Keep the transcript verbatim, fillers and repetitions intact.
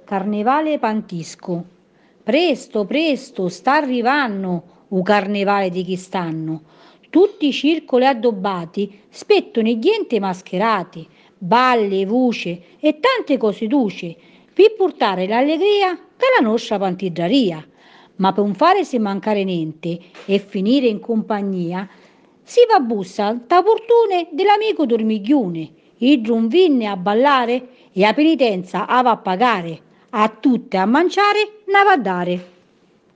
Carnevale pantisco. Presto, presto, sta arrivando u carnevale di chi stanno. Tutti i circoli addobbati spettono e gente mascherati, balle, voce e tante cose duce, per portare l'allegria che la nostra pantigiaria. Ma per non fare se mancare niente e finire in compagnia, si va a bussa da portone dell'amico dormiglione, il vinne a ballare e a penitenza a va a pagare, a tutte a mangiare, ne va a dare.